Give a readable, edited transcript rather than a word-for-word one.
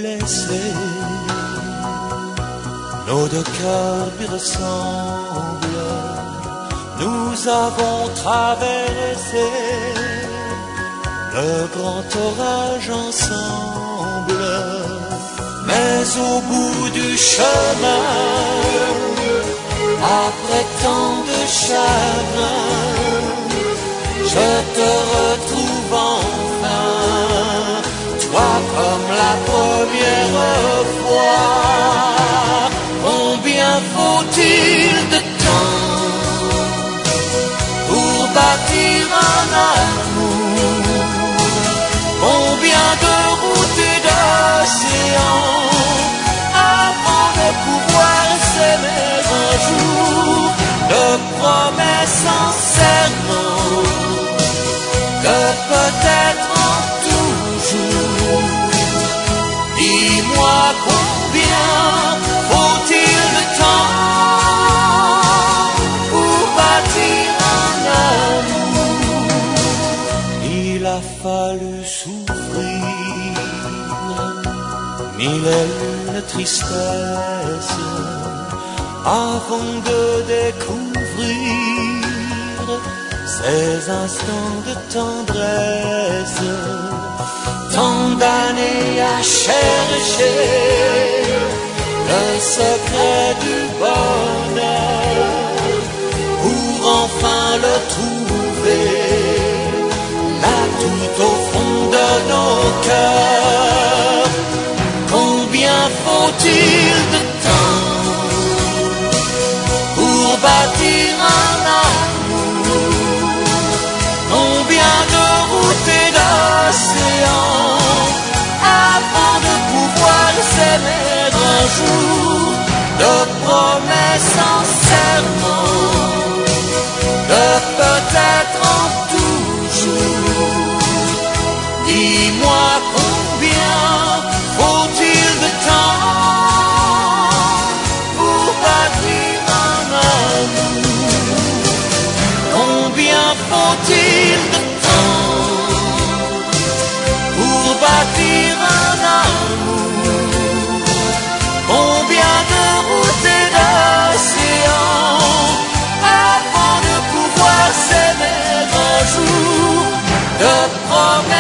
laisser. Nos deux cœurs lui ressemblent. Nous avons traversé le grand orage ensemble. Mais au bout du chemin, après tant de chagrin, je te retrouve enfin, toi comme la première fois. Combien faut-il de temps pour bâtir un amour? Combien de routes et d'océans avant de pouvoir s'aimer un jour? De promesses en serment, de peut-être en toujours. Dis-moi combien faut-il de temps pour bâtir un amour? Il a fallu souffrir mille et une tristesses avant de découvrir ces instants de tendresse. Tant d'années à chercher le secret du bonheur pour enfin le trouver là tout au fond de nos cœurs. Combien faut-il de temps pour bâtir un amour? Combien de routes et d'océans avant de pouvoir s'aimer un jour? De promesses en serment, de peut-être en toujours. Dis-moi combien faut-il de temps pour bâtir un amour? Combien faut-il de temps pour bâtir un amour? Combien de routes et d'océans avant de pouvoir s'aimer un jour? De promesses